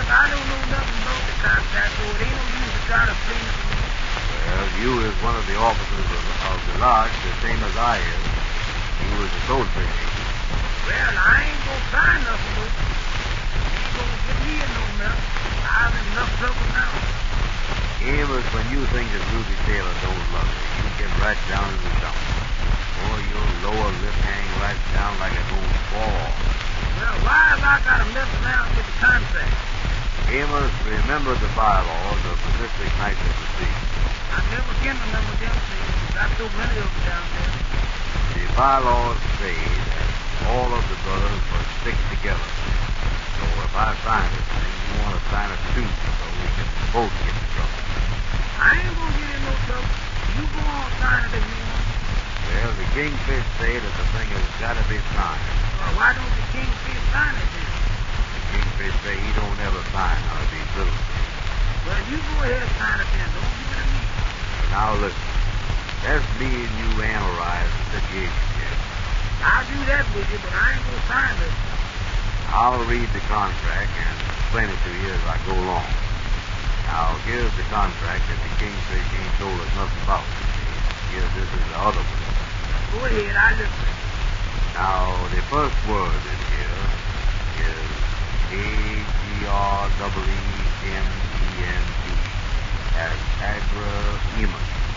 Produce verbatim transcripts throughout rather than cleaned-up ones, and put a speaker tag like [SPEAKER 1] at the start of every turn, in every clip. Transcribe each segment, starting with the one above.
[SPEAKER 1] Look, I don't know nothing about the contract, so it ain't no use to try to explain it to me.
[SPEAKER 2] Well, you is one of the officers of, of the lodge, the same as I is. You was a soul train agent.
[SPEAKER 1] Well, I ain't gonna sign nothing, though. You ain't gonna get me in no mess. I'm in enough trouble now.
[SPEAKER 2] Amos, when you think that Ruby Taylor don't love you, you get right down in the dump. Or your lower lip hang right down like it's going to fall.
[SPEAKER 1] Well, why have I got to mess around with the contract?
[SPEAKER 2] Amos, remember the bylaws of Pacific Nights at the Sea.
[SPEAKER 1] I never can remember them things. Got so many of them down there.
[SPEAKER 2] The bylaws say that all of the brothers must stick together. So if I sign this thing, you want to sign it too, so we can both get in trouble.
[SPEAKER 1] I ain't gonna get in no trouble. You go on sign it if you want.
[SPEAKER 2] Well, the Kingfish say that the thing has got to be signed.
[SPEAKER 1] Well, why don't the Kingfish sign it then?
[SPEAKER 2] The Kingfish say he don't ever sign none of these little things.
[SPEAKER 1] Well, you go ahead and sign it then. Don't give it to me.
[SPEAKER 2] But now listen, let's me and you analyze the situation here.
[SPEAKER 1] I'll do that with you, but I ain't gonna sign this.
[SPEAKER 2] I'll read the contract and explain it to you as I go along. Now, here's the contract that the Kingfish ain't told us nothing about. Here, this is the other one.
[SPEAKER 1] Go ahead, I listen.
[SPEAKER 2] Now, the first word in here is A G R E E M E N T. That's agreement.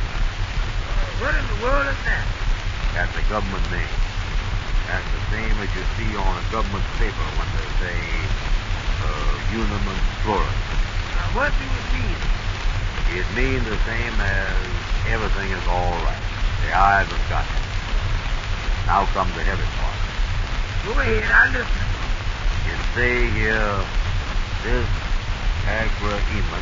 [SPEAKER 1] Uh, what in the world is that?
[SPEAKER 2] That's a government name. That's the same as you see on a government paper when they say uh, Unum Florida.
[SPEAKER 1] Now, what do it mean?
[SPEAKER 2] It means the same as everything is all right. The I's have got it. Now comes the heavy part.
[SPEAKER 1] Go ahead, I listen.
[SPEAKER 2] It say here, this agreement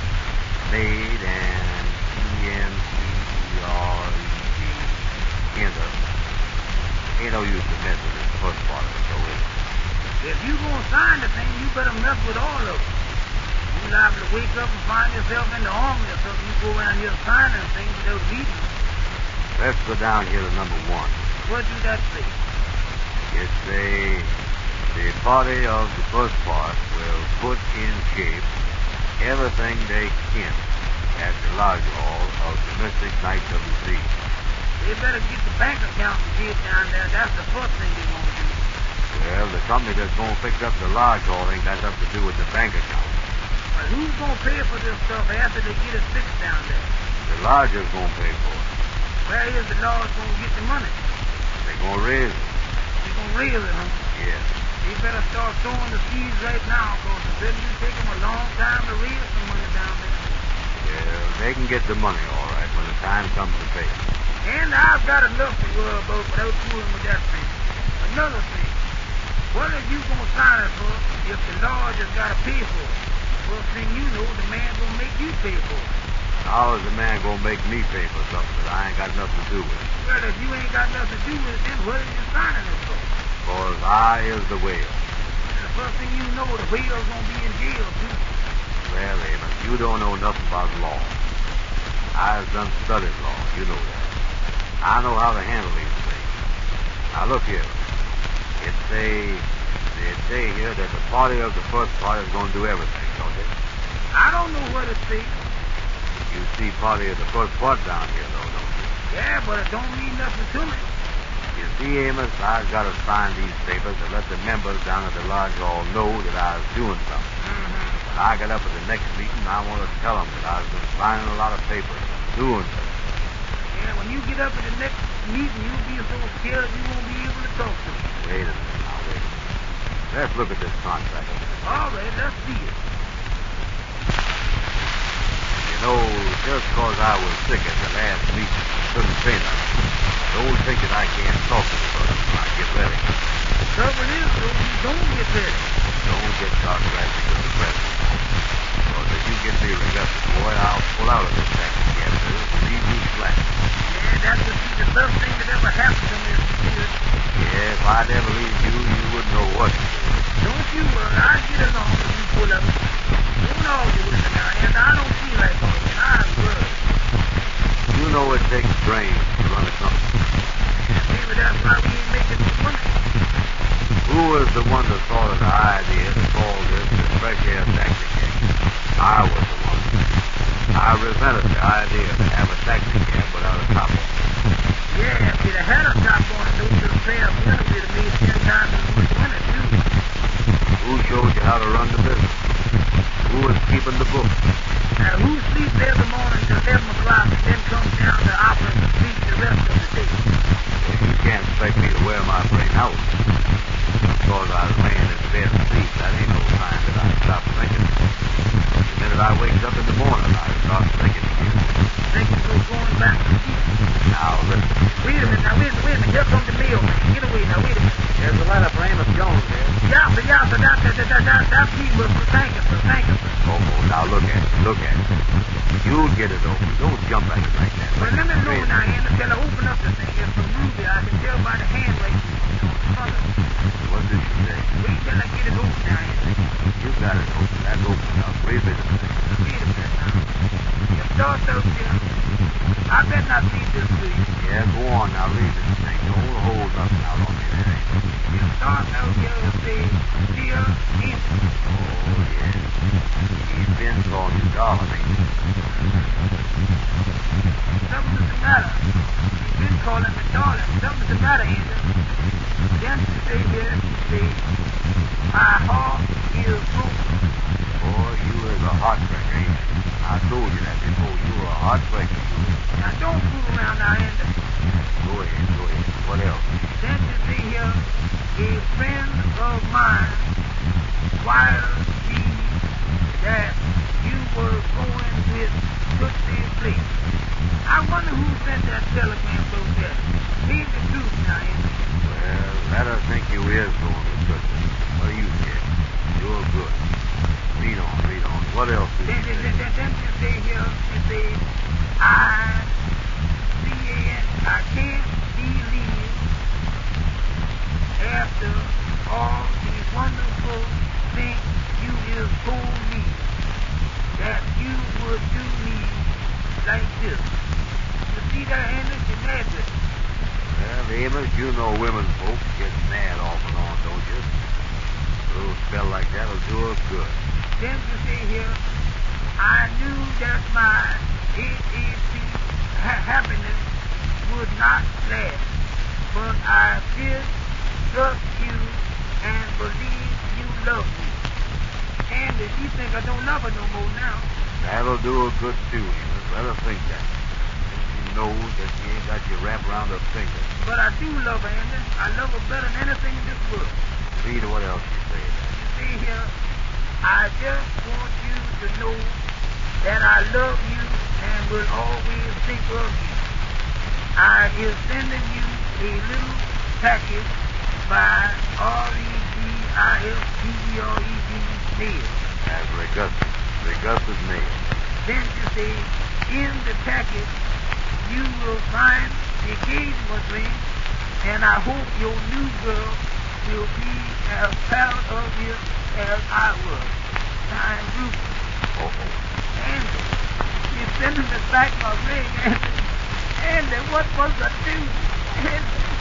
[SPEAKER 2] made and E N C E R E D enter. Ain't no use to mess with this first part of it, though, is it?
[SPEAKER 1] If you gonna sign the thing, you better mess with all of them. You liable to wake up and find yourself in the army or something. You go around here signing things without reading them.
[SPEAKER 2] Let's go down here to number one.
[SPEAKER 1] What do that say?
[SPEAKER 2] It say, the party of the first part will put in shape everything they can at the lodge hall of Domestic Nights of the Sea.
[SPEAKER 1] They better get the bank account and get down there. That's the first thing they want to do.
[SPEAKER 2] Well, the company that's going to fix up the lodge hall ain't got nothing to do with the bank account.
[SPEAKER 1] Well, who's going to pay for this stuff after they get it fixed down there?
[SPEAKER 2] The lodge is going to pay for it.
[SPEAKER 1] Where is the lodge going to get the money?
[SPEAKER 2] They're going to raise it.
[SPEAKER 1] They're going to raise it, huh?
[SPEAKER 2] Yes.
[SPEAKER 1] They better start sowing the seeds right now, because it's going to take them a long time to raise some money down there.
[SPEAKER 2] Yeah, they can get the money all right when the time comes to pay.
[SPEAKER 1] And I've got enough to worry about without fooling with that thing. Another thing, what are you going to sign it for if the lodge has got to pay for it? First thing you know, the man going to make you pay for it.
[SPEAKER 2] How is the man going to make me pay for something that I ain't got nothing to do with?
[SPEAKER 1] Well, if you ain't got nothing to do with it, then what are you signing it for?
[SPEAKER 2] Because I is the whale.
[SPEAKER 1] And the first thing you know, the whale's going to be in jail, too.
[SPEAKER 2] Well, Amos, you don't know nothing about law. I've done studied law, you know that. I know how to handle these things. Now look here. It say, it say here that the party of the first part is going to do everything, don't it?
[SPEAKER 1] I don't know what it says.
[SPEAKER 2] You see party of the first part down here, though, don't you?
[SPEAKER 1] Yeah, but it don't mean nothing to me.
[SPEAKER 2] You see, Amos, I've got to sign these papers to let the members down at the lodge all know that I was doing something.
[SPEAKER 1] Mm-hmm.
[SPEAKER 2] When I get up at the next meeting, I want to tell them that I've been signing a lot of papers, doing something.
[SPEAKER 1] Yeah, when you get up at the next meeting, you'll be so scared you won't be able to talk to me.
[SPEAKER 2] Wait a minute now, wait a minute. Let's look at this contract.
[SPEAKER 1] All right, let's see it.
[SPEAKER 2] You know, just because I was sick at the last meeting, I couldn't say nothing. Don't think that I can't talk to the brother when I get ready.
[SPEAKER 1] The trouble is, though, you don't get ready.
[SPEAKER 2] Don't get sarcastic with the president. Because if you get me arrested, boy, I'll pull out of this taxi cab business and leave you flat.
[SPEAKER 1] Yeah, that would be the best thing that ever happened to me if you did.
[SPEAKER 2] Yeah, if I'd ever leave you, you wouldn't know what to do.
[SPEAKER 1] Don't you worry, I'll get along with you pull up. Don't argue with me now, and I don't feel like arguing. I'm worried.
[SPEAKER 2] You know it takes brains to run a company.
[SPEAKER 1] Maybe that's why we ain't making no money.
[SPEAKER 2] Who was the one that thought of the idea to call this the fresh air taxi cab. I was the one. I resented the idea to have a taxi cab without a top on.
[SPEAKER 1] Yeah, if you'd have had a top on it, those little pair of winners would have made ten times as much money, too.
[SPEAKER 2] Who showed you how to run the business? Who was keeping the books?
[SPEAKER 1] Now, who sleeps every morning till eleven o'clock and then comes down to opera to sleep the rest of the day?
[SPEAKER 2] Well, you can't expect me to wear my brain out. Because I was laying in bed asleep, that ain't no time that I stop thinking. The minute I wake up in the morning, I start thinking again.
[SPEAKER 1] Thinking of going back to sleep.
[SPEAKER 2] Now, listen.
[SPEAKER 1] Wait a minute, now, wait a minute, wait a minute. Here comes the mailman. Get away, now, wait a minute.
[SPEAKER 2] There's a letter for Amos Jones here.
[SPEAKER 1] Yeah, sir, yeah, sir, that, that, that, that, that piece was for thank you, sir, thank you, sir.
[SPEAKER 2] Oh, oh, now look at it, look at it. You'll get it over. Don't jump at it like that.
[SPEAKER 1] Well, let me know now, Andy, till I open up the thing. It's from Ruby. I can tell by the handwriting on the front of it.
[SPEAKER 2] What did she say?
[SPEAKER 1] Wait till I get it open now, Andy.
[SPEAKER 2] You got it open. That's open now. Wait a minute.
[SPEAKER 1] Wait a minute now. You start out here. I better not read this to you.
[SPEAKER 2] Yeah, go on now. Read this thing. Don't hold nothing out on me there.
[SPEAKER 1] You start out here and say, Dear Amos.
[SPEAKER 2] Oh, yeah. He's been calling you darling, ain't he?
[SPEAKER 1] Something's the matter. He's been calling me darling. Something's the matter, Andy. Then you say here, you say, my heart is broken.
[SPEAKER 2] Boy, you is a heartbreaker, ain't you? I told you that before. You were a heartbreaker.
[SPEAKER 1] Now don't fool around now, Andy.
[SPEAKER 2] Go ahead, go ahead. What else?
[SPEAKER 1] Then you see here, a friend of mine wired me that you were going with Tootsie Place. I wonder who sent that telegram book there. Here's the truth now, Andy.
[SPEAKER 2] Well, let her think you is going with Tootsie. What do you say? You're good. Read on, read on. What else did
[SPEAKER 1] Then,
[SPEAKER 2] you
[SPEAKER 1] then,
[SPEAKER 2] say?
[SPEAKER 1] then, then you say here, you say, I, C A N, I can't believe after all these wonderful things you have told me that you would do me like this. You see that, Andy? You're mad with me.
[SPEAKER 2] Well, Amos, you know women folks get mad off and on, don't you? A little spell like that'll do us good.
[SPEAKER 1] Then you say here, I knew that my A A P ha- happiness would not last, but I did trust you and believe you love me. And if you think I don't love her no more now,
[SPEAKER 2] That'll do her good too, Amos. Let her think that. She knows that she ain't got you wrapped around her finger.
[SPEAKER 1] but I do love her, Andy. I love her better than anything in this world.
[SPEAKER 2] Read what else you say.
[SPEAKER 1] You see here, I just want you to know that I love you and will always think of you. I is sending you a little package by R E G I S T E R E D mail.
[SPEAKER 2] That's Regustus. Regustus mail.
[SPEAKER 1] Then you say, in the package, you will find the engagement ring, and I hope your new girl will be as proud of you as I was. Signed, Rufus.
[SPEAKER 2] Oh,
[SPEAKER 1] Andy, you're sending me back my ring, Andy. Andy, what was I do? Andy.